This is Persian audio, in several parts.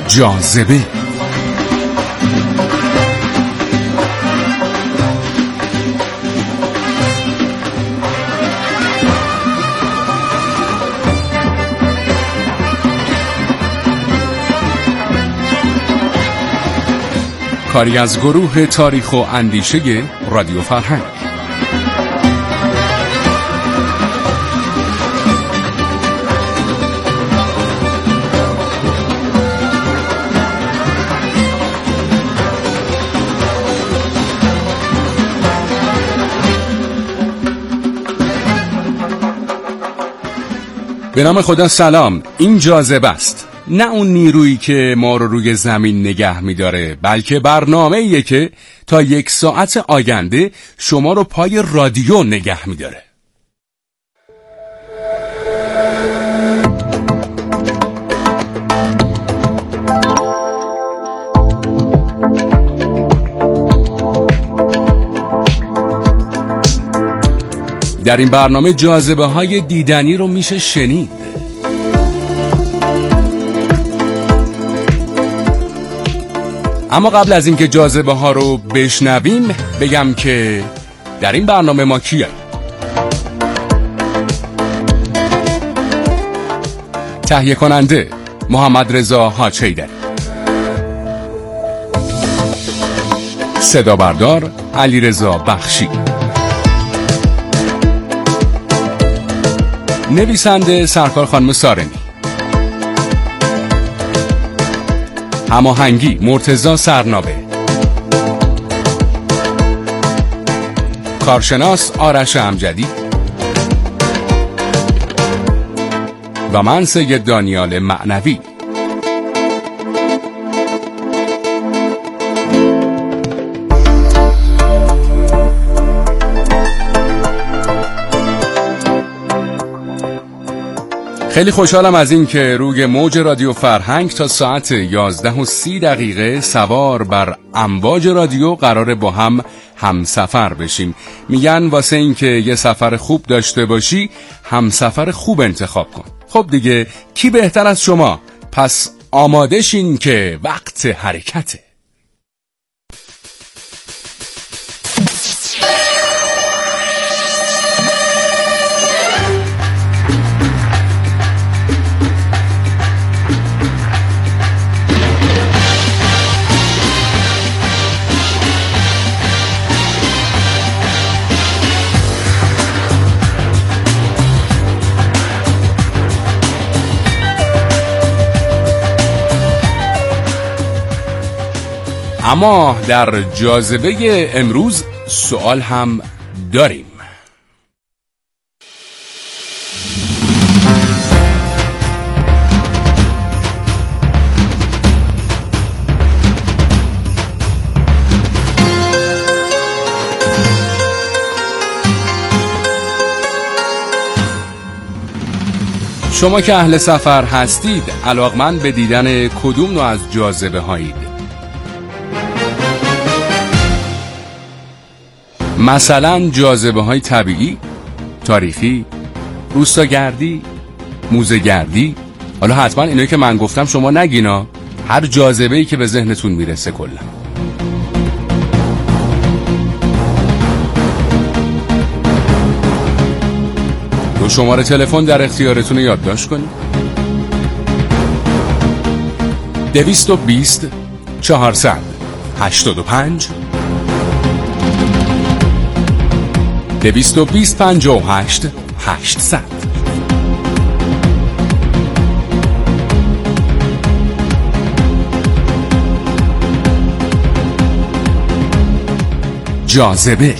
جاذبه. کاری از گروه تاریخ و اندیشه رادیو فرهنگ. به نام خدا سلام. این جاذبه است، نه اون نیرویی که ما رو روی زمین نگه می‌داره، بلکه برنامه‌ایه که تا 1 ساعت آینده شما رو پای رادیو نگه می‌داره. در این برنامه جاذبه‌های دیدنی رو میشه شنید. اما قبل از اینکه جاذبه‌ها رو بشنویم بگم که در این برنامه ما کیه؟ تهیه کننده محمد رضا حاج حیدری، صدا بردار علیرضا بخشی، نویسنده سرکار خانم سارمی، هماهنگی مرتضی سرنابه، کارشناس آرش امجدی و من سید دانیال معنوی. خیلی خوشحالم از این که روی موج رادیو فرهنگ تا ساعت 11:30 سوار بر امواج رادیو قراره با هم همسفر بشیم. میگن واسه این که یه سفر خوب داشته باشی همسفر خوب انتخاب کن. خب دیگه کی بهتر از شما؟ پس آماده شین که وقت حرکته. اما در جاذبه امروز سوال هم داریم. شما که اهل سفر هستید علاقمند به دیدن کدوم نوع از جاذبه هایید؟ مثلا جاذبه های طبیعی، تاریخی، روستاگردی، موزه‌گردی. حالا حتما اینایی که من گفتم شما نگینا، هر جاذبه‌ای که به ذهنتون میرسه کلا. دو شماره تلفن در اختیارتون یادداشت کنید: 220 400 85 220 58 800. جاذبه.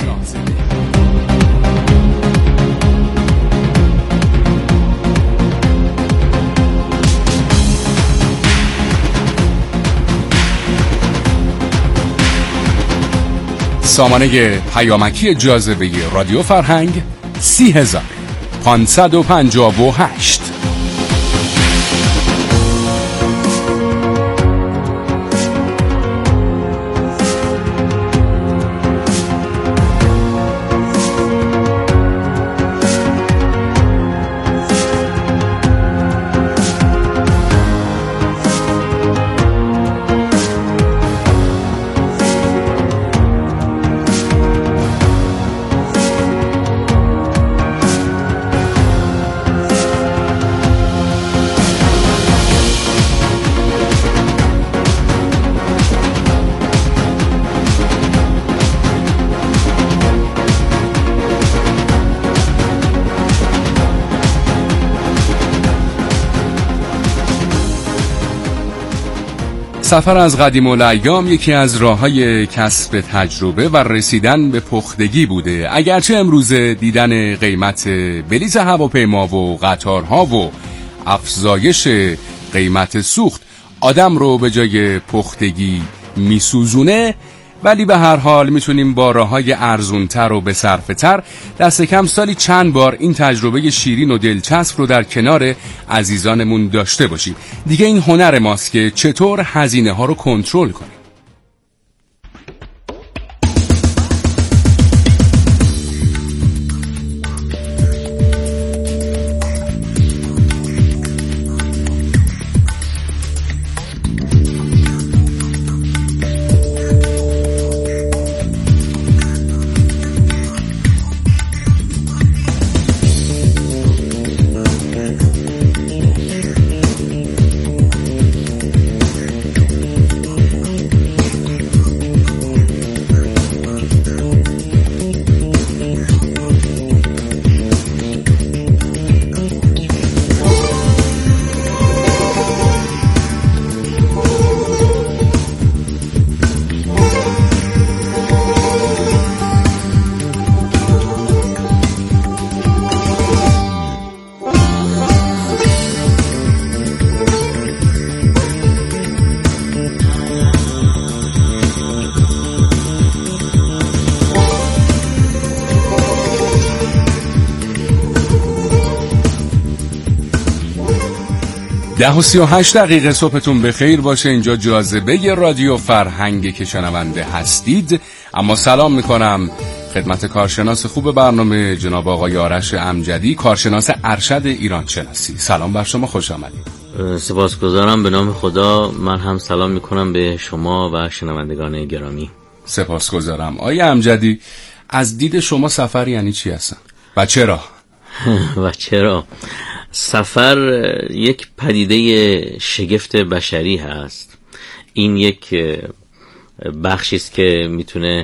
سامانه پیامکی جاذبه رادیو فرهنگ 30558. سفر از قدیم الایام یکی از راه‌های کسب تجربه و رسیدن به پختگی بوده. اگرچه امروز دیدن قیمت بلیط هواپیما و قطارها و افزایش قیمت سوخت آدم رو به جای پختگی میسوزونه، ولی به هر حال میتونیم با راه‌های ارزونتر و بصرفه‌تر دست کم سالی چند بار این تجربه شیرین و دلچسب رو در کنار عزیزانمون داشته باشیم. دیگه این هنر ماست که چطور هزینه ها رو کنترل کنیم. ده و 38 دقیقه صبحتون بخیر باشه. اینجا جاذبه رادیو فرهنگ که شنونده هستید. اما سلام میکنم خدمت کارشناس خوب برنامه جناب آقای آرش امجدی، کارشناس ارشد ایران شناسی. سلام بر شما، خوش آمدید. سپاسگزارم، به نام خدا. من هم سلام میکنم به شما و شنوندگان گرامی. سپاسگزارم. آقای امجدی، از دید شما سفر یعنی چی هستن و چرا؟ و چرا؟ سفر یک پدیده شگفت بشری هست. این یک بخشی است که میتونه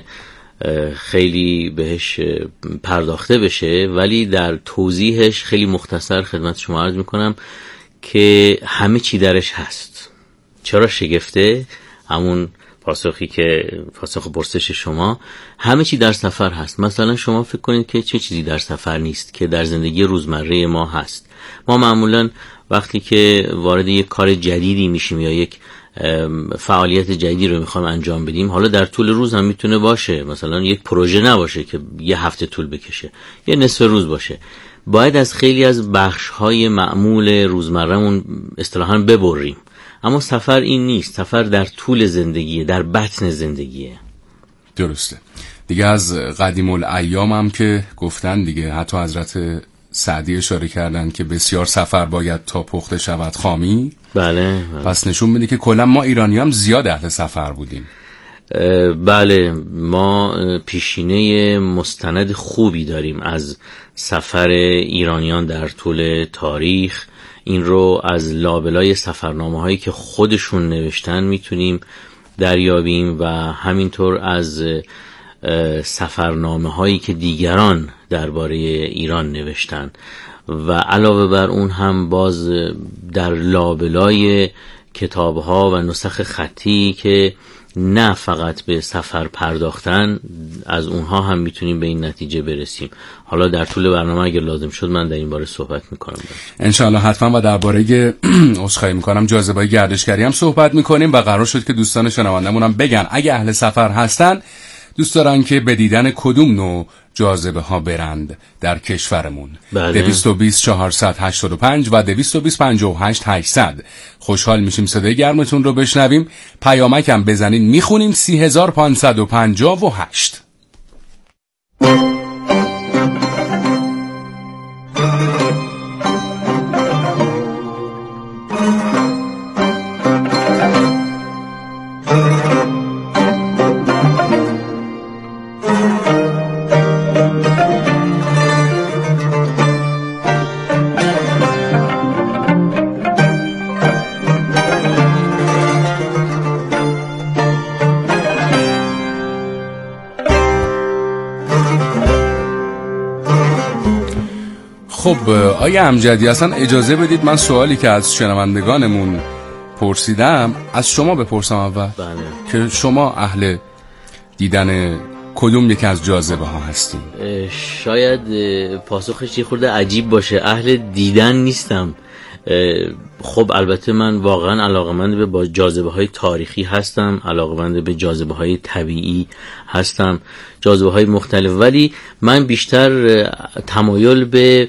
خیلی بهش پرداخته بشه، ولی در توضیحش خیلی مختصر خدمت شما عرض میکنم که همه چی درش هست. چرا شگفته؟ همون پاسخی که پاسخ پرسش شما، همه چی در سفر هست. مثلا شما فکر کنید که چه چیزی در سفر نیست که در زندگی روزمره ما هست. ما معمولا وقتی که وارد یک کار جدیدی میشیم یا یک فعالیت جدیدی رو میخوایم انجام بدیم، حالا در طول روز هم میتونه باشه، مثلا یک پروژه نباشه که یه هفته طول بکشه، یه نصف روز باشه، باید از خیلی از بخش‌های معمول روزمره‌مون اصطلاحاً ببریم. اما سفر این نیست. سفر در طول زندگیه، در بطن زندگیه. درسته دیگه. از قدیم الایام هم که گفتن دیگه، حتی حضرت سعدی اشاره کردن که بسیار سفر باید تا پخته شود خامی. بله. پس نشون میده که کلا ما ایرانی هم زیاد اهل سفر بودیم. بله، ما پیشینه مستند خوبی داریم از سفر ایرانیان در طول تاریخ. این رو از لابلای سفرنامه هایی که خودشون نوشتن میتونیم دریابیم و همینطور از سفرنامه هایی که دیگران درباره ایران نوشتن و علاوه بر اون هم باز در لابلای کتاب ها و نسخ خطی که نه فقط به سفر پرداختن، از اونها هم میتونیم به این نتیجه برسیم. حالا در طول برنامه اگر لازم شد من در این باره صحبت میکنم انشاءالله حتما، و درباره عذرخواهی میکنم جاذبه گردشگری هم صحبت میکنیم و قرار شد که دوستان شنوندمون هم بگن اگه اهل سفر هستن دوست دارن که به دیدن کدوم نوع جاذبه ها برند در کشورمون. 220 485 و 220 58 800. خوشحال میشیم صدای گرمتون رو بشنویم. پیامک هم بزنین میخونیم 3558. خب آیا امجدی اصلا اجازه بدید من سوالی که از شنوندگانمون پرسیدم از شما بپرسم اول. بله. که شما اهل دیدن کدوم یکی از جاذبه ها هستین؟ شاید پاسخش یه خورده عجیب باشه. اهل دیدن نیستم. خب البته من واقعا علاقه‌مند به جاذبه های تاریخی هستم، علاقه‌مند به جاذبه های طبیعی هستم، جاذبه های مختلف، ولی من بیشتر تمایل به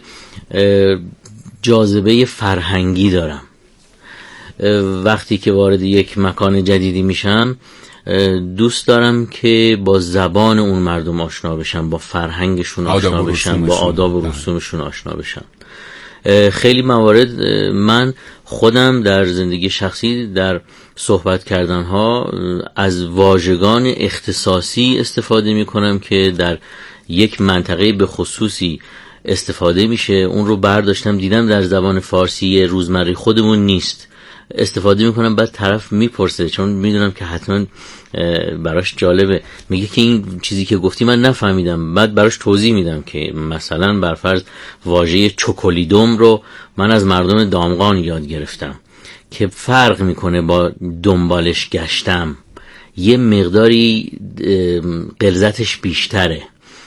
جاذبه فرهنگی دارم. وقتی که وارد یک مکان جدیدی میشم دوست دارم که با زبان اون مردم آشنا بشم، با فرهنگشون آشنا بشم، با آداب و رسومشون آشنا بشم. خیلی موارد من خودم در زندگی شخصی در صحبت کردنها از واژگان اختصاصی استفاده می کنم که در یک منطقه به خصوصی استفاده میشه، اون رو برداشتم دیدم در زبان فارسی روزمره خودمون نیست، استفاده میکنم، بعد طرف میپرسه چون میدونم که حتما براش جالبه، میگه که این چیزی که گفتی من نفهمیدم، بعد براش توضیح میدم که مثلا برفرض واژه چوکولیدوم رو من از مردم دامغان یاد گرفتم که فرق میکنه با دنبالش گشتم، یه مقداری غلظتش بیشتره،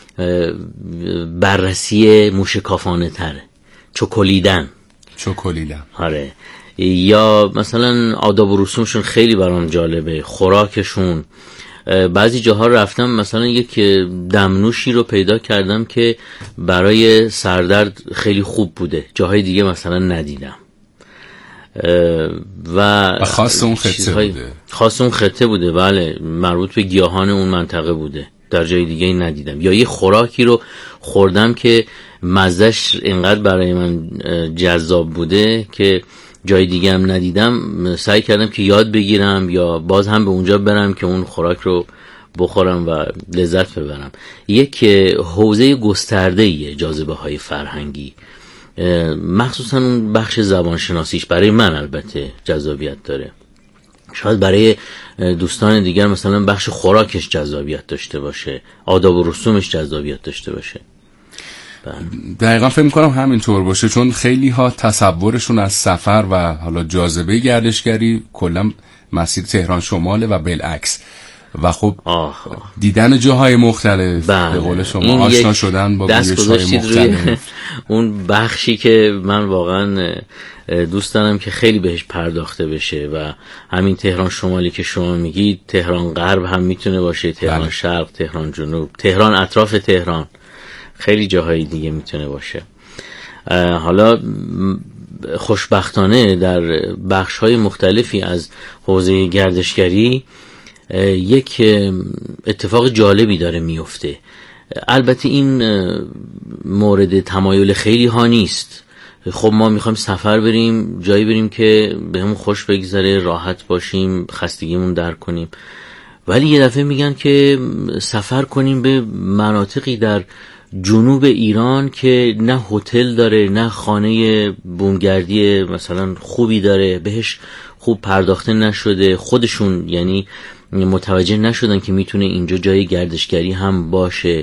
بررسی موشکافانه تره. چوکولیدن. آره. یا مثلا آداب و رسومشون خیلی برام جالبه، خوراکشون. بعضی جاها رفتم مثلا یک دمنوشی رو پیدا کردم که برای سردرد خیلی خوب بوده، جاهای دیگه مثلا ندیدم. و خاص اون خطه بوده. خاص اون خطه بوده، بله، مربوط به گیاهان اون منطقه بوده، در جای دیگه ندیدم. یا یه خوراکی رو خوردم که مزهش اینقدر برای من جذاب بوده که جای دیگه هم ندیدم، سعی کردم که یاد بگیرم یا باز هم به اونجا برم که اون خوراک رو بخورم و لذت ببرم. یک حوزه گسترده‌ای جاذبه های فرهنگی، مخصوصا اون بخش زبانشناسیش برای من البته جذابیت داره. شاید برای دوستان دیگر مثلا بخش خوراکش جذابیت داشته باشه، آداب و رسومش جذابیت داشته باشه. دقیقا فکر میکنم همینطور باشه، چون خیلی ها تصورشون از سفر و حالا جاذبه گردشگری کلا مسیر تهران شماله و بالعکس، و خب دیدن جاهای مختلف، به قول شما آشنا شدن با گویش‌های مختلف، اون بخشی که من واقعا دوست دارم که خیلی بهش پرداخته بشه. و همین تهران شمالی که شما میگید، تهران غرب هم میتونه باشه، تهران شرق، تهران جنوب، تهران اطراف تهران، خیلی جاهای دیگه میتونه باشه. حالا خوشبختانه در بخش‌های مختلفی از حوزه گردشگری یک اتفاق جالبی داره میفته. البته این مورد تمایل خیلی ها نیست. خب ما میخوایم سفر بریم، جایی بریم که بهمون خوش بگذره، راحت باشیم، خستگیمون در کنیم، ولی یه دفعه میگن که سفر کنیم به مناطقی در جنوب ایران که نه هتل داره، نه خانه بومگردی مثلا خوبی داره، بهش خوب پرداخته نشده، خودشون یعنی متوجه نشدن که میتونه اینجا جای گردشگری هم باشه.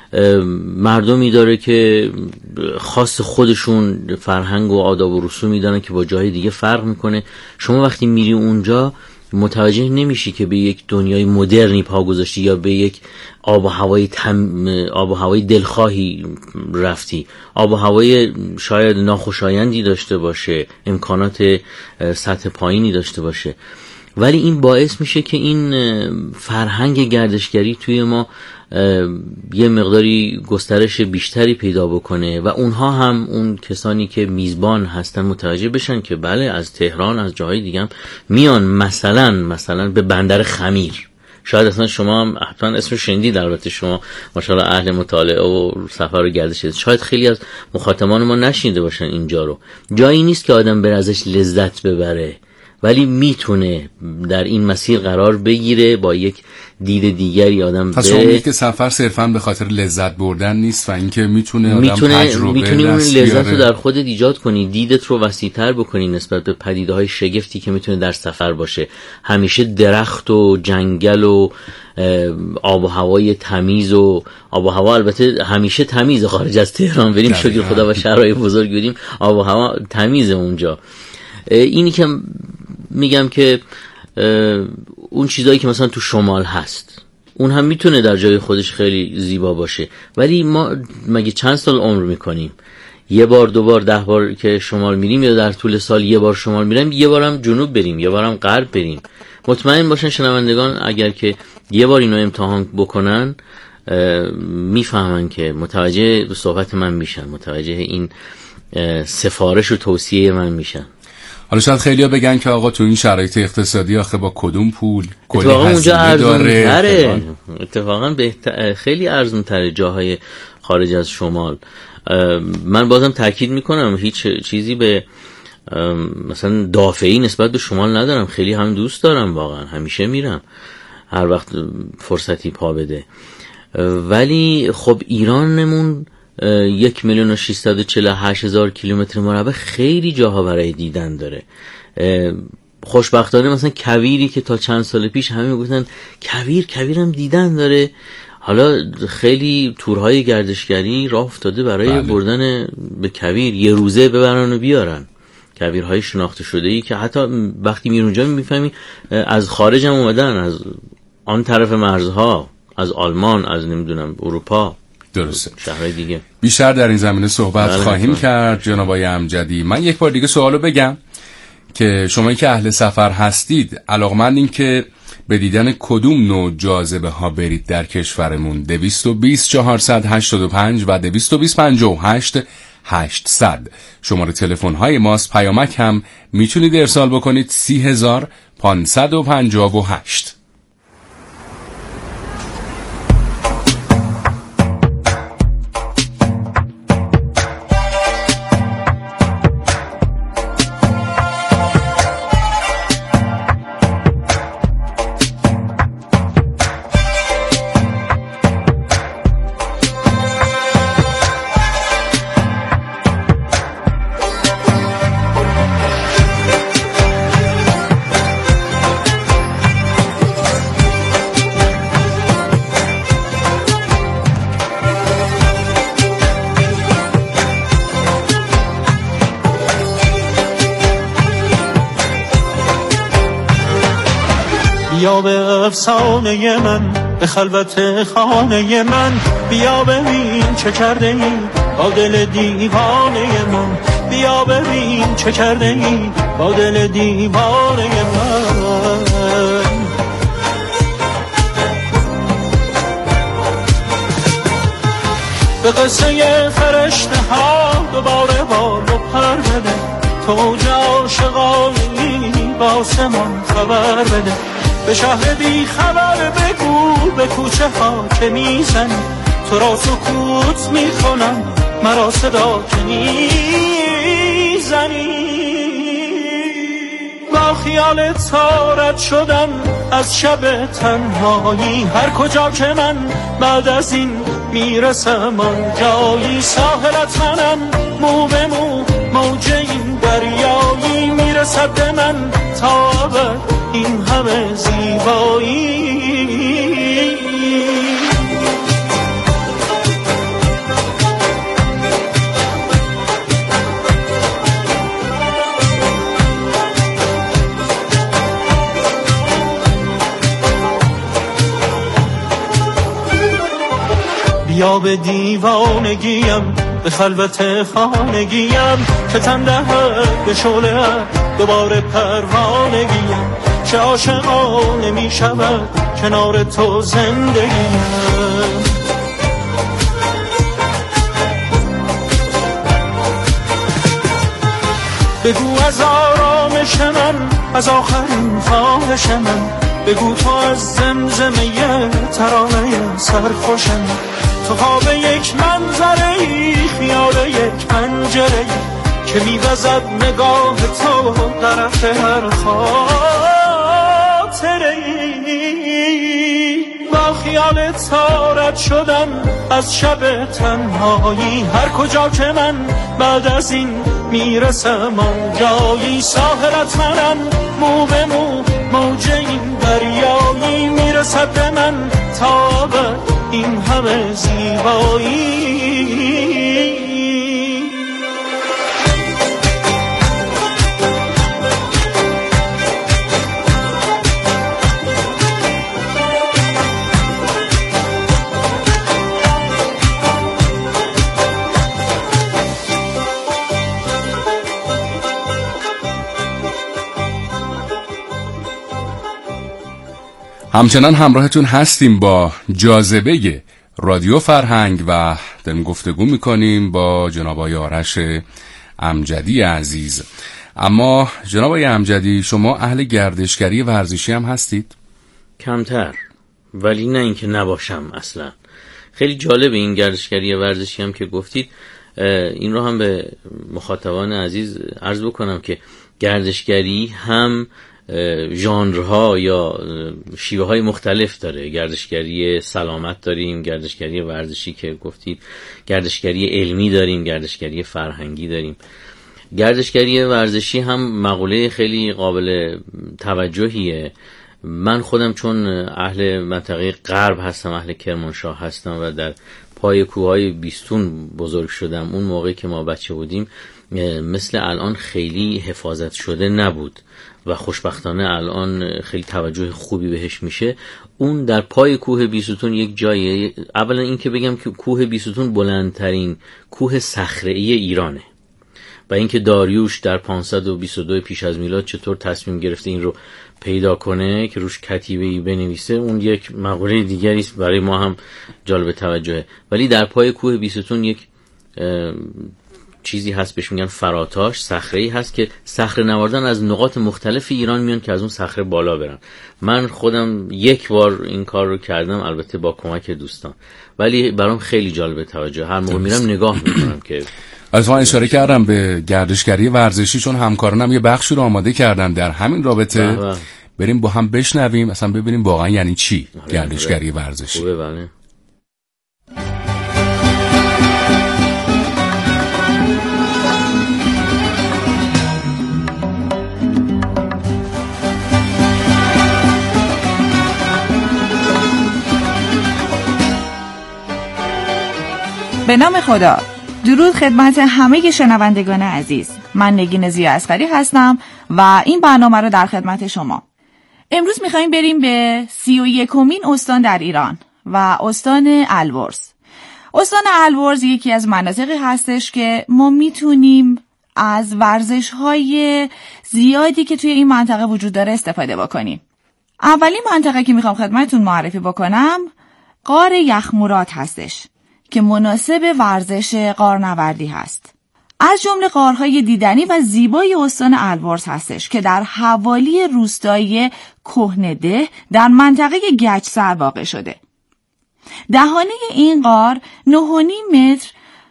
مردمی داره که خاص خودشون فرهنگ و آداب و رسومی دارن که با جای دیگه فرق میکنه. شما وقتی میری اونجا متوجه نمیشی که به یک دنیای مدرنی پا گذاشتی یا به یک آب و هوای دلخواهی رفتی. آب و هوای شاید ناخوشایندی داشته باشه، امکانات سطح پایینی داشته باشه، ولی این باعث میشه که این فرهنگ گردشگری توی ما یه مقداری گسترش بیشتری پیدا بکنه و اونها هم، اون کسانی که میزبان هستن، متوجه بشن که بله از تهران، از جاهای دیگه هم میان، مثلا به بندر خمیر. شاید اصلا شما هم حتما اسمش شنیدید، البته شما ماشاءالله اهل مطالعه و سفر و گردش هستید، شاید خیلی از مخاطبان ما نشنیده باشن اینجا رو. جایی نیست که آدم بره ازش لذت ببره، ولی میتونه در این مسیر قرار بگیره، با یک دید دیگری آدم پس اون که سفر صرفا به خاطر لذت بردن نیست و اینکه میتونه آدم تجربه میتونی اون لذت رو در خودت ایجاد کنی، دیدت رو وسیع‌تر بکنی نسبت به پدیده‌های شگفتی که میتونه در سفر باشه. همیشه درخت و جنگل و آب و هوای تمیز، و آب و هوا البته همیشه تمیز، خارج از تهران بریم شکر خدا و شهرهای بزرگ بریم آب و هوا تمیزه اونجا. اینی که میگم که اون چیزایی که مثلا تو شمال هست اون هم میتونه در جای خودش خیلی زیبا باشه، ولی ما مگه چند سال عمر میکنیم؟ یه بار، 2 بار، 10 بار که شمال میریم، یا در طول سال یه بار شمال میریم، یه بارم جنوب بریم، یه بارم غرب بریم. مطمئن باشن شنوندگان اگر که یه بار اینو امتحان بکنن میفهمن که متوجه صحبت من میشن، متوجه این سفارش و توصیه من میشن. حالا شاید خیلیا بگن که آقا تو این شرایط اقتصادی آخه با کدوم پول کلی هزینه داره. اتفاقا خیلی ارزون تره جاهای خارج از شمال. من بازم تاکید میکنم هیچ چیزی به مثلا دافعی نسبت به شمال ندارم، خیلی هم دوست دارم، واقعا همیشه میرم هر وقت فرصتی پا بده. ولی خب ایرانمون 1,648,000 کیلومتر مربع خیلی جاها برای دیدن داره. خوشبختانه مثلا کویری که تا چند سال پیش همه میگفتن کویرم دیدن داره، حالا خیلی تورهای گردشگری راه افتاده برای بردن به کویر، یه روزه ببرن و بیارن. کویرهای شناخته شده ای که حتی وقتی میرون اونجا میفهمی از خارج هم اومدن، از آن طرف مرزها، از آلمان، از نمیدونم اروپا، درسته، شهرهای دیگه. بیشتر در این زمینه صحبت خواهیم کرد جناب آقای امجدی. من یک بار دیگه سوالو بگم که شما که اهل سفر هستید، علاقمندین که به دیدن کدوم نوع جاذبه ها برید در کشورمون؟ 220 485 و 220 58 800 شماره تلفن های ماست. پیامک هم میتونید ارسال بکنید 30558. بیا به افسانه من، به خلوت خانه من، بیا ببین چه کرده ای با دل دیوانه من، بیا ببین چه کرده ای با دل دیوانه من. به قصه فرشته ها دوباره بال و پر بده، تو عاشقانی با آسمان خبر بده، به شهر بی خبر بگو به کوچه ها که میزنی، تو را سکوت میکنم مرا صدا که میزنی. با خیال تارت شدم از شب تنهایی، هر کجا که من بعد از این میرسم آنجایی، ساحلت منم مو به مو موج این دریایی، میرسد به من تا ابد این همه زیبایی. بیا به دیوانگیم، به خلوت خانگیم، که تن دهد به شعله دوباره پروانگیم، چه عاشقانه می شود کنار تو زندگیم. بگو از آرامش من، از آخرین فاحش من، بگو تو از زمزمه ترانه سرخوشم، تو خواب یک منظره، خیال یک پنجره که میوزد نگاه تو طرف هر خاطره. با خیال تارت شدم از شب تنهایی، هر کجا که من بعد از این میرسم آنجایی، ساحلت منم مو به مو موج این دریایی، میرسد به من تا به این همه زیبایی. همچنان همراهتون هستیم با جاذبه رادیو فرهنگ و داریم گفتگو میکنیم با جناب آقای آرش امجدی عزیز. اما جناب آقای امجدی، شما اهل گردشگری ورزشی هم هستید؟ کمتر، ولی نه اینکه نباشم اصلا. خیلی جالب این گردشگری ورزشی هم که گفتید. این رو هم به مخاطبان عزیز عرض بکنم که گردشگری هم ژانرها یا شیوه های مختلف داره. گردشگری سلامت داریم، گردشگری ورزشی که گفتید، گردشگری علمی داریم، گردشگری فرهنگی داریم. گردشگری ورزشی هم مقوله خیلی قابل توجهیه. من خودم چون اهل منطقه غرب هستم، اهل کرمانشاه هستم و در پای کوههای بیستون بزرگ شدم. اون موقعی که ما بچه بودیم مثل الان خیلی حفاظت شده نبود و خوشبختانه الان خیلی توجه خوبی بهش میشه. اون در پای کوه بیستون یک جایه. اولا این که بگم که کوه بیستون بلندترین کوه صخره‌ای ایرانه و اینکه داریوش در 522 پیش از میلاد چطور تصمیم گرفته این رو پیدا کنه که روش کتیبه‌ای بنویسه، اون یک مقوله دیگری است، برای ما هم جالب توجهه. ولی در پای کوه بیستون یک چیزی هست بهش میگن فراتاش، صخره‌ای هست که صخره نواردن از نقاط مختلف ایران میان که از اون صخره بالا برن. من خودم یک بار این کار رو کردم، البته با کمک دوستان، ولی برام خیلی جالب توجه. هر موقع میرم نگاه میکنم که از من اشاره کردم به گردشگری ورزشی چون همکارانم یه بخشی رو آماده کردن در همین رابطه. بریم با هم بشنویم اصلا ببینیم واقعا یعنی چی گردشگری ورزشی. خوبه. بله. به نام خدا. درود خدمت همه شنوندگان عزیز. من نگین ضیاءاصغری هستم و این برنامه رو در خدمت شما. امروز میخوایم بریم به 31مین استان در ایران و استان البرز. استان البرز یکی از مناطقی هستش که ما میتونیم از ورزش‌های زیادی که توی این منطقه وجود داره استفاده بکنیم. اولین منطقه که میخوام خدمتتون معرفی بکنم غار یخمورات هستش که مناسب ورزش غارنوردی هست. از جمله غارهای دیدنی و زیبای استان البرز هستش که در حوالی روستایی کهنده در منطقه گچسر واقع شده. دهانه این غار 9.5 متر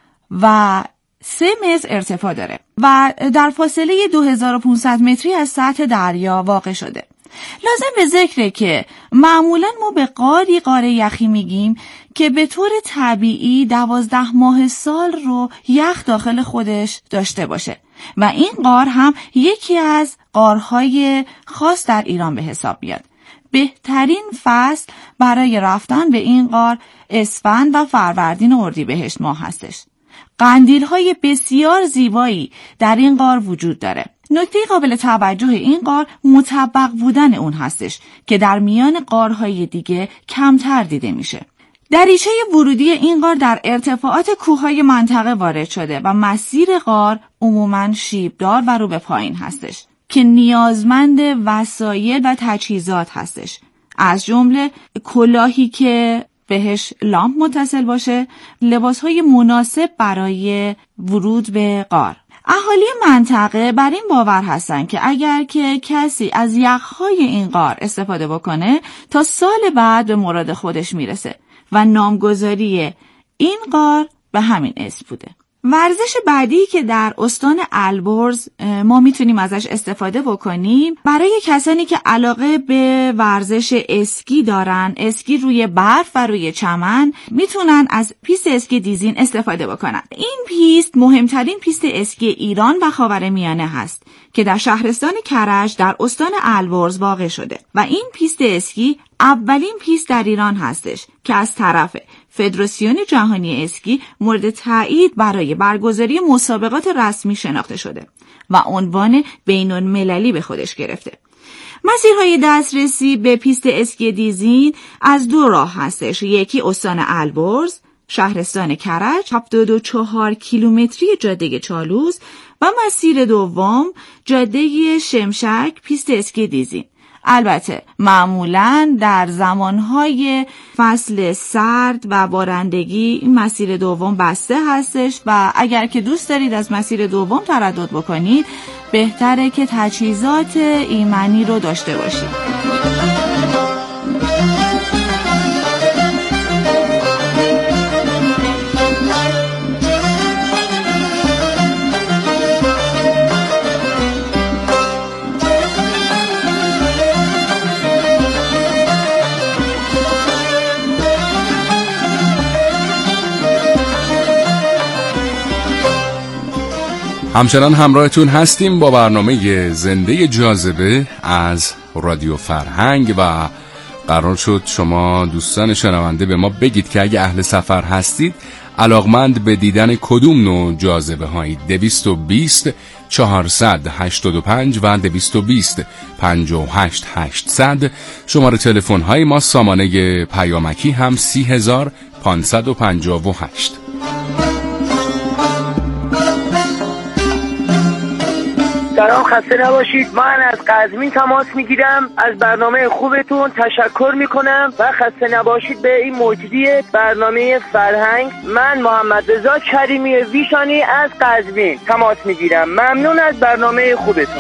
و 3 متر ارتفاع داره و در فاصله 2500 متری از سطح دریا واقع شده. لازم به ذکره که معمولاً ما به غار یخی میگیم که به طور طبیعی 12 ماه سال رو یخ داخل خودش داشته باشه و این غار هم یکی از غارهای خاص در ایران به حساب میاد. بهترین فصل برای رفتن به این غار اسفند و فروردین و اردیبهشت ماه هستش. قندیل‌های بسیار زیبایی در این غار وجود داره. نکته قابل توجه این غار مطبق بودن اون هستش که در میان غارهای دیگه کمتر دیده میشه. دریچه ورودی این غار در ارتفاعات کوههای منطقه وارد شده و مسیر غار عموماً شیبدار و رو به پایین هستش که نیازمند وسایل و تجهیزات هستش، از جمله کلاهی که بهش لامپ متصل باشه، لباسهای مناسب برای ورود به غار. اهالی منطقه بر این باور هستن که اگر که کسی از یخهای این غار استفاده بکنه تا سال بعد به مراد خودش میرسه و نامگذاری این غار به همین اسم بوده. ورزش بعدی که در استان البرز ما میتونیم ازش استفاده بکنیم برای کسانی که علاقه به ورزش اسکی دارن، اسکی روی برف و روی چمن، میتونن از پیست اسکی دیزین استفاده بکنن. این پیست مهمترین پیست اسکی ایران و خاورمیانه هست که در شهرستان کرج در استان البرز واقع شده و این پیست اسکی اولین پیست در ایران هستش که از طرف فدراسیون جهانی اسکی مورد تایید برای برگزاری مسابقات رسمی شناخته شده و عنوان بین‌المللی به خودش گرفته. مسیرهای دسترسی به پیست اسکی دیزین از 2 راه هستش. یکی استان البرز، شهرستان کرج 74 کیلومتری جاده چالوس و مسیر دوم جاده شمشک پیست اسکی دیزین البته معمولاً در زمانهای فصل سرد و بارندگی این مسیر دوم بسته هستش و اگر که دوست دارید از مسیر دوم تردد بکنید بهتره که تجهیزات ایمنی رو داشته باشید. همچنان همراهتون هستیم با برنامه زنده جاذبه از رادیو فرهنگ و قرار شد شما دوستان شنونده به ما بگید که اگه اهل سفر هستید علاقمند به دیدن کدوم نوع جاذبه هایی 220 485 و 220 58 800 شماره تلفن های ما. سامانه پیامکی هم 30558. سلام، خسته نباشید. من از قزوین تماس میگیرم. از برنامه خوبتون تشکر میکنم و خسته نباشید به این مجری برنامه فرهنگ. من محمد رضا کریمی ویشانی از قزوین تماس میگیرم. ممنون از برنامه خوبتون.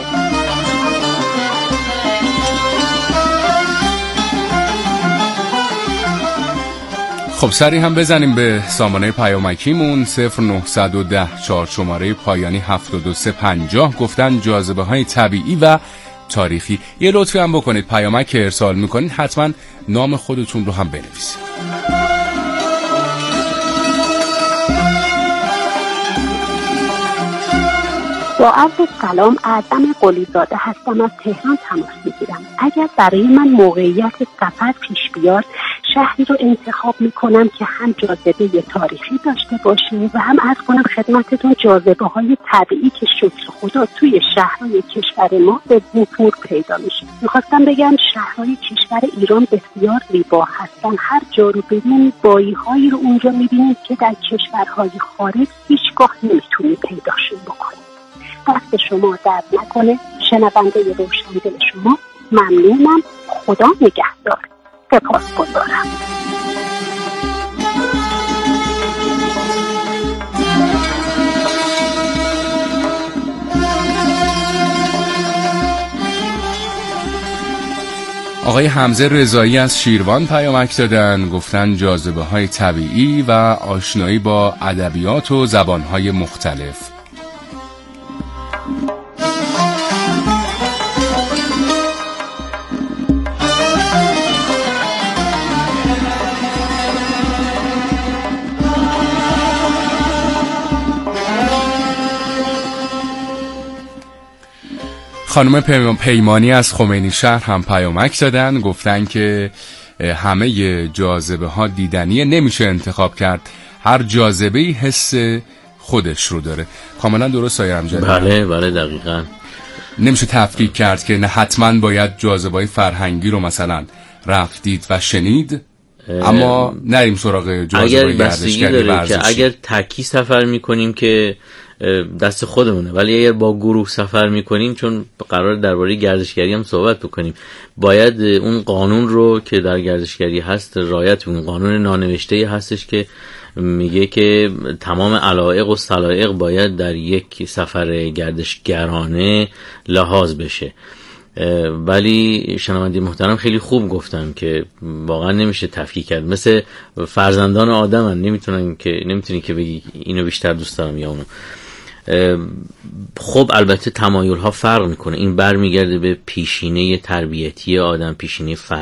خب سری هم بزنیم به سامانه پیامکیمون 0910 4 شماره پایانی 7350. گفتن جاذبه های طبیعی و تاریخی. یه لطفی هم بکنید پیامک که ارسال میکنید حتما نام خودتون رو هم بنویسید. با عرض سلام، اعظم قلیزاده هستم، از تهران تماس میگیرم. اگر برای من موقعیت سفر پیش بیاد شهری رو انتخاب میکنم که هم جاذبه تاریخی داشته باشه و هم عرض کنم خدمتتون جاذبه های طبیعی که شکر خدا توی شهرهای کشور ما به وفور پیدا میشه. میخواستم بگم شهرهای کشور ایران بسیار زیبا هستن. هر جا رو ببینید بایی هایی رو اونجا میبینید که در کشورهای خارج هیچگاه نمیتونید پیداشون بکنید. دست شما درد نکنه. شنونده روشندل شما ممنونم. خدا نگهدار. سپاسگزارم. آقای حمزه رضایی از شیروان پیامک دادن. گفتن جاذبه های طبیعی و آشنایی با ادبیات و زبان های مختلف. خانم پیمانی از خمینی شهر هم پیامک دادن. گفتن که همه جاذبه ها دیدنیه، نمیشه انتخاب کرد، هر جاذبه‌ای حس خودش رو داره. کاملا درست آقای امجدی. بله دقیقاً. نمیشه تفکیک کرد که نه حتما باید جاذبه‌های فرهنگی رو مثلا رفتید و شنید اما نریم سراغ جاذبه گردشگری ورزشی. اگر تکی سفر میکنیم که دست خودمونه، ولی اگر با گروه سفر میکنیم چون قرار درباره گردشگری هم صحبت بکنیم باید اون قانون رو که در گردشگری هست رعایت کنیم. قانون نانوشته هستش که میگه که تمام علایق و سلایق باید در یک سفر گردشگرانه لحاظ بشه. ولی شنونده محترم خیلی خوب گفتن که واقعا نمیشه تفکیک کرد. مثل فرزندان آدمن، نمیتونی که بگی اینو بیشتر دوست دارم یا اونو. خب البته تمایل ها فرق میکنه. این برمیگرده به پیشینه تربیتی آدم، پیشینه